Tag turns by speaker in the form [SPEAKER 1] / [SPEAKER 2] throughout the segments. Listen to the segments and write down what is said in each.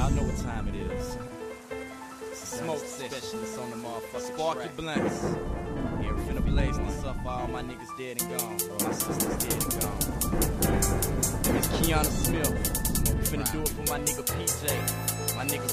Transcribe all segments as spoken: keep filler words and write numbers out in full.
[SPEAKER 1] Y'all know what time it is. It's a smoke specialist on the motherfucking Sparky Blunts. Yeah, we finna blaze this up for all my niggas dead and gone. All my sisters dead and gone. It's Keanu Smith. We finna do it for my nigga P J, my nigga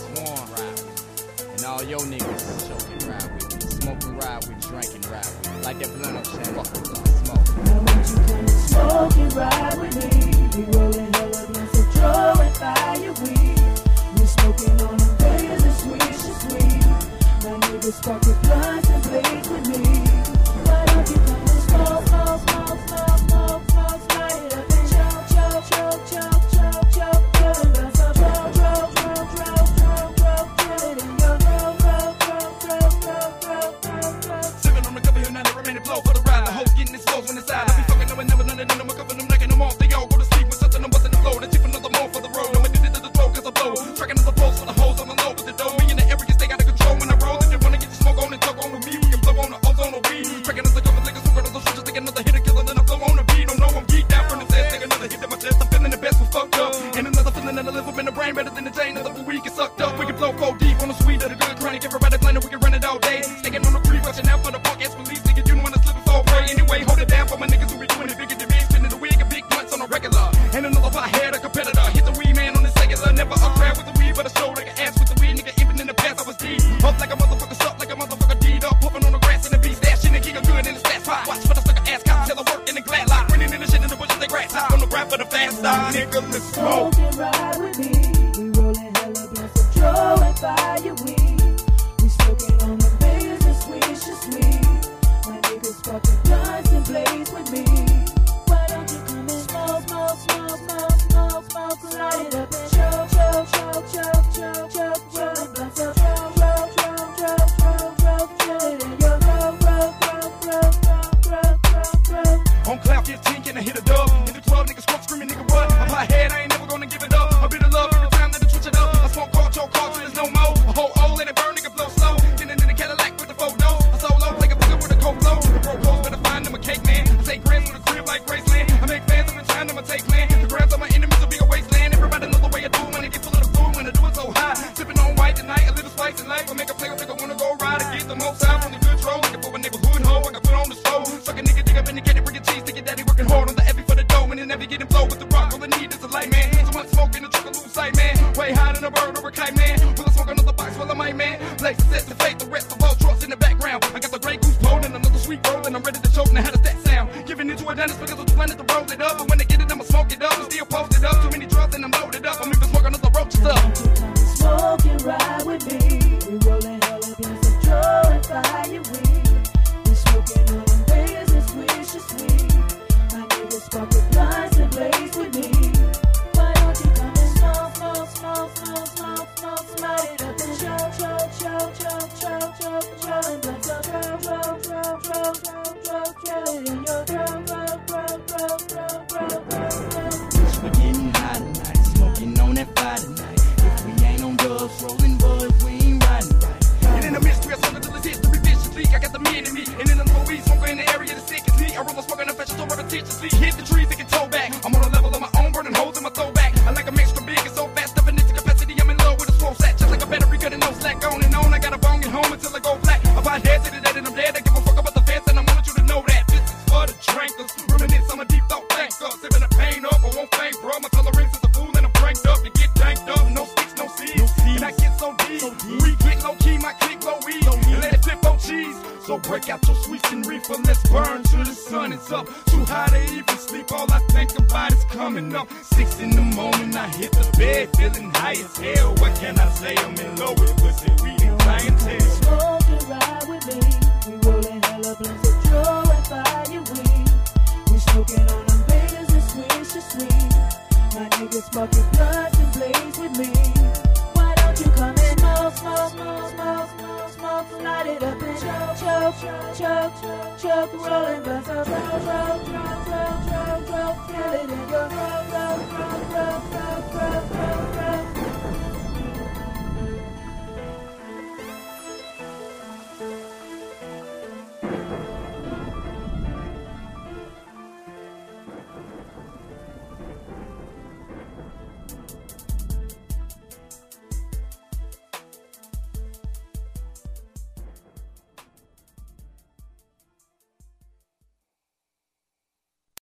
[SPEAKER 1] Swan, and all your niggas. Choking ride with me, smoking ride with me, drinking ride with me. Like that blunt up, Shane. Fuck the blunt, smoke.
[SPEAKER 2] Now won't you come and smoke and ride with me? We rolling hella blunts of Joe and fire weed. We smoking on them days and sweet, she's sweet. My niggas sparking blunts and blaze with me. Why don't you come and smoke, smoke, smoke, smoke, smoke, smoke, light it up and choke, choke, choke, choke, choke, choke, killing blunts of Joe, Joe, Joe, Joe, Joe, Joe, kill it in your roll, roll, roll, roll, roll, roll, roll, roll.
[SPEAKER 3] Sipping on the cover here, now never made it blow for the ride. The hoes getting exposed when it's out. I be fucking them and never none of them. I'm covering them, knocking them off. They all go to sleep with something I'm busting the flow. They cheap another more for the road. I'm addicted to the flow cause I blow. Tracking another post for the hoes on the low with the dough. Me and the areas, they got the control when I roll. If you wanna get the smoke on and talk on with me, we can blow on the ozone or weed. Tracking another couple niggas who got other switches. Take another hit and kill it, then I blow on the beat. Don't know I'm geeked out from the set. Take another hit to my chest. I'm feeling the best with fucked up. And another feeling that I live up in the brain better than the chain. Another week get sucked up. We can blow cold deep on the sweet of the good chronic. Everybody blended, we can run it all day. Sticking on the creep, watching out for the punk ass police. Nigga, you know when I slip and fall prey. Anyway, hold it down for my niggas who be doing it bigger than me. Spinning the wig and big blunts on a regular. And another pie-head, a competitor. Hit the weed man on the secular. Never a crowd with the weed, but a show like an ass with the weed. Nigga, even in the past I was deep. Up like a motherfucker, stuck like a motherfucker, deed up. Puffing on the grass in the beat, stashing and giga good in the stat spot. Watch for the sucker ass cops till I work in the glad lock. Running in the shit in the bushes, they grass hop on the ground for the fast stop. Nigga, let's smoke.
[SPEAKER 2] Smoke and ride with me. We rolling hella blunts of Joe and fire weed. We smoking on the beers and sweet, she's sweet. My niggas sparking blunts and blaze with me. Why don't you come and smoke, smoke, smoke, smoke, smoke, smoke, light it up and choke, choke, choke, choke, choke, choke, choke, blunts of Joe, Joe, Joe, Joe, Joe, Joe, kill it in your roll, roll, roll, roll, roll, roll, roll, roll.
[SPEAKER 3] On cloud fifteen, can I hit a dub? In the club, niggas scrub screaming, nigga, what? I'm high head, I ain't never gonna give it up. A bit of love every time that I switch it up. I smoke hard, choke hard till there's no more. A whole old, let it burn, nigga, blow slow. Getting in the Cadillac with the photo. I solo, like a booger with a cold blow. The pro pros better find them a cake, man. I take grams with a crib like Graceland. I make fans every time I'ma take land. The grounds of my enemies will be a wasteland. Everybody know the way I do when I get full of the food. When I do it so high. Sipping on white tonight, a little spice in life. I make a play, I think I wanna go ride. I get the most out from the good troll. Looking for a neighborhood hoe, I can put on the show. Suck a nigga, dig up in the caddy, bring a cheese. Think your daddy working hard on the Effie for the dough. And then never getting flow with the rock. All I need is a light, man. So much smoke in the truck, a loose sight, man. Way higher than a bird or a kite, man. Will I smoke another box while I might, man? Place to set to fate, the rest of all trucks in the background. I got the Grey Goose pole and another sweet roll, and I'm ready to choke. Now how does that sound? Giving it to a dentist because I'm too planning to roll it up. But when I get it, I'ma smoke it up. I'm still posted up. Too many drugs and I'm loaded up. I'm even smoking another roaches up.
[SPEAKER 2] Won't you come and smoke and ride with me? We rolling hella blunts of Joe and fire weed. We smoking on them beers and sweet, she's sweet. My niggas sparking blunts and blaze with me. Why don't you come and smoke, smoke, smoke, smoke, smoke, smoke, light it up and choke, choke, choke, choke, choke, choke, choke, and blunts of Joe, Joe, Joe, Joe, Joe, Joe, kill it in your throat, throat, throat, throat, throat, throat, throat.
[SPEAKER 1] We getting high tonight, smoking on that fire tonight. If we ain't on dubs, rolling buds, we ain't riding right.
[SPEAKER 3] And in the mystery, I smoke until it's history viciously. I got the men in me, and in the weed smoker in the area the sick is me. I roll a smoking infection so repetitiously. Hit the trees, they can toe back. I'm on a level of my own, burning holes in my throwback. I like 'em extra big and so fast, stepping into capacity. I'm in love with a swole set, just like a battery cutting no slack. On and on, I got a bong at home until I go flat. If I head to the dead and I'm dead, I give a fuck about the fence, and I want you to know that this is for the drinkers. Reminisce, I'm a deep thought thinker. Sipping the pain up, I won't faint, bro. My tolerance is a fool and I'm cranked up. You get danked up, no sticks, no seeds. And I get so deep, we get low key, my click low weed. And let it flip on cheese. So break out your sweets and reefer, let's burn till the sun is up. Too high to even sleep, all I think about is coming up. Six in the morning, I hit the bed, feeling high as hell. What can I say? I'm in love with pussy, weed and clientele.
[SPEAKER 2] Smoke and ride with me. We rolling hella blunts of Joe and fire weed. We smoking on them beers and sweet, she's sweet. My niggas smoking blunts and blaze with me. Why don't you come and smoke, smoke, smoke, smoke, smoke, smoke, light it up and choke, choke, choke, choke, choke, rolling blunts of Joe, Joe, Joe, Joe, Joe, Joe, kill it in your roll, roll, roll, roll, roll, roll, roll.